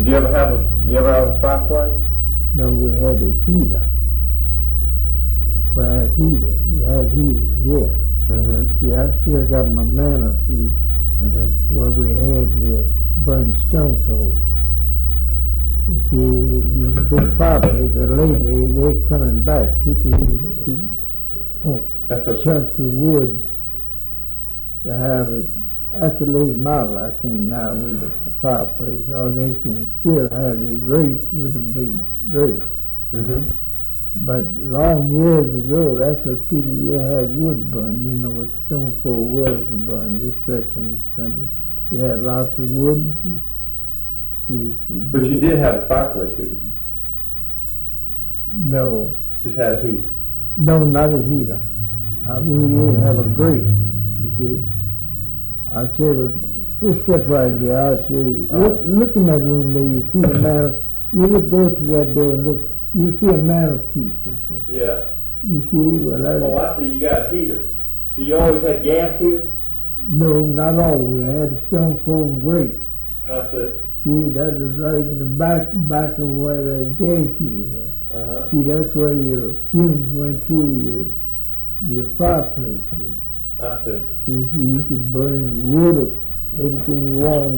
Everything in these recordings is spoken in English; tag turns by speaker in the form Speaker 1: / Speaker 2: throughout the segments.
Speaker 1: Did you ever have a fireplace?
Speaker 2: No, we had a heater. We had heater. We had heater, yeah.
Speaker 1: Mm-hmm.
Speaker 2: See, I still got my mantelpiece
Speaker 1: Mm-hmm.
Speaker 2: where we had the burned stone coal. You see, these big fireplaces lately, they're coming back, picking
Speaker 1: That's okay.
Speaker 2: chunks of wood to have it. That's a late model, I think, now with the fireplace, or they can still have the grates with a big grate.
Speaker 1: Mm-hmm.
Speaker 2: But long years ago, that's what people had wood burn. You know what stone coal was to burn this section of the country. You had lots of wood.
Speaker 1: But you did have a fireplace here, didn't you?
Speaker 2: No.
Speaker 1: Just had a heater.
Speaker 2: No, not a heater. We did have a grate, you see. I'll show you, this stuff right here, I'll show you. Look in that room there, you see the mantel. Go to that door and look, you see a mantelpiece. Okay?
Speaker 1: Yeah.
Speaker 2: You see, well,
Speaker 1: I see you got a heater. So you always had gas here?
Speaker 2: no, not always. I had a stone coal grate.
Speaker 1: I see.
Speaker 2: See, that was right in the back of where that gas heater is.
Speaker 1: Uh-huh.
Speaker 2: See, that's where your fumes went through your fireplace.
Speaker 1: I see.
Speaker 2: You see, you could burn wood or anything you want,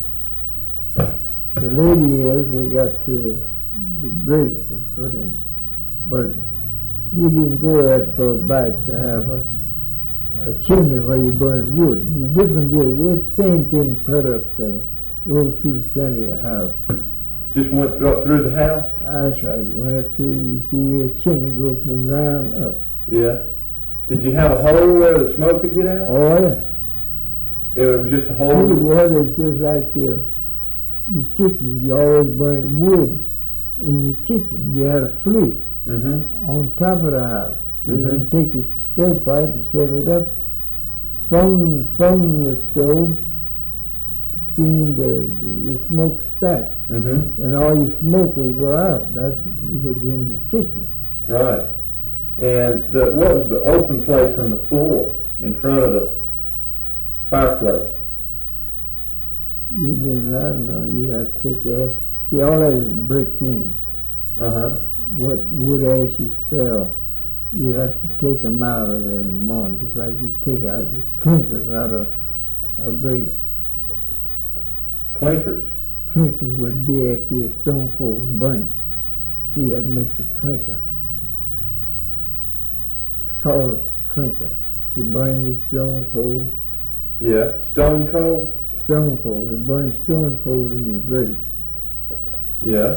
Speaker 2: but the lady is, they got the grates to put in. But we didn't go that far back to have a chimney where you burn wood. The difference is, that same thing put up there, goes through the center of your house.
Speaker 1: Just went through the house?
Speaker 2: That's right, went up through, you see your chimney go from the ground up.
Speaker 1: Yeah. Did you have a hole where the smoke could get out?
Speaker 2: Oh, yeah.
Speaker 1: It was just a
Speaker 2: See,
Speaker 1: hole?
Speaker 2: what is just like your kitchen, you always burn wood in your kitchen. You had a flue
Speaker 1: Mm-hmm.
Speaker 2: on top of the house. You
Speaker 1: Mhm.
Speaker 2: then take your stovepipe and shove it up from the stove between the smokestack.
Speaker 1: Mm-hmm.
Speaker 2: And all your smoke would go out. That was in your kitchen.
Speaker 1: Right. And what was the open place on the floor in front of the fireplace?
Speaker 2: You didn't have no, you have to take that. See, all that is bricked in.
Speaker 1: Uh-huh.
Speaker 2: What wood ashes fell, you'd have to take them out of there in the morning, just like you take out the clinkers out of a grate.
Speaker 1: Clinkers?
Speaker 2: Clinkers would be after your stone coal burnt. See, that makes a clinker. It's called a clinker. You burn your stone coal.
Speaker 1: Yeah. Stone coal?
Speaker 2: Stone coal. You burn stone coal in your grate.
Speaker 1: Yeah.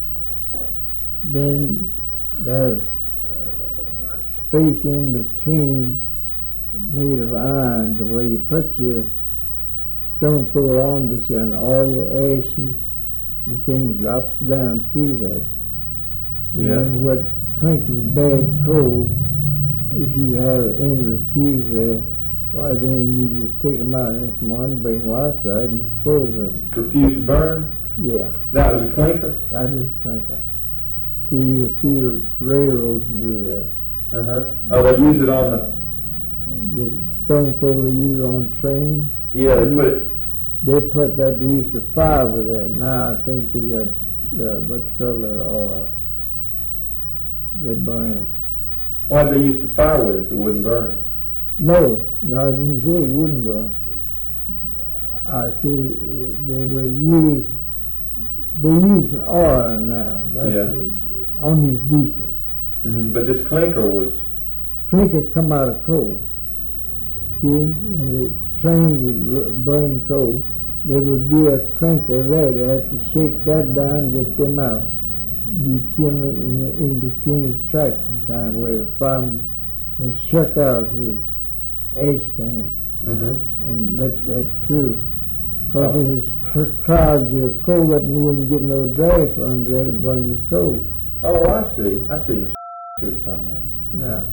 Speaker 2: Then there's space in between made of iron to where you put your stone coal on this and all your ashes and things drops down through that.
Speaker 1: Yeah.
Speaker 2: And what clinkers bad coal, if you have any refuse there, why then you just take them out next morning, bring them outside and dispose of them.
Speaker 1: Refused to burn?
Speaker 2: Yeah,
Speaker 1: That was a clinker?
Speaker 2: that is a clinker. See, you'll see the railroads do that.
Speaker 1: Uh-huh. Oh, they use it on
Speaker 2: The stone coal they use on trains,
Speaker 1: yeah, they put it,
Speaker 2: they put that, they used to fire with that. Now I think they got, what they call it, they burn it.
Speaker 1: why'd they use to fire with it if it wouldn't burn?
Speaker 2: No, I didn't say it wouldn't burn. I see they would use, they're using oil now. That's
Speaker 1: Yeah.
Speaker 2: on these diesel.
Speaker 1: Mm-hmm. But this clinker was,
Speaker 2: Clinker come out of coal. See, when the trains would burn coal, there would be a clinker there. They had to shake that down and get them out. You'd see them in between the tracks sometimes where the farmer had shuck out his ash pan
Speaker 1: mm-hmm.
Speaker 2: and let that through. Because if it clouds your coal up and you wouldn't get no draft under there to burn your coal.
Speaker 1: Oh, I see what you're talking about.
Speaker 2: Yeah.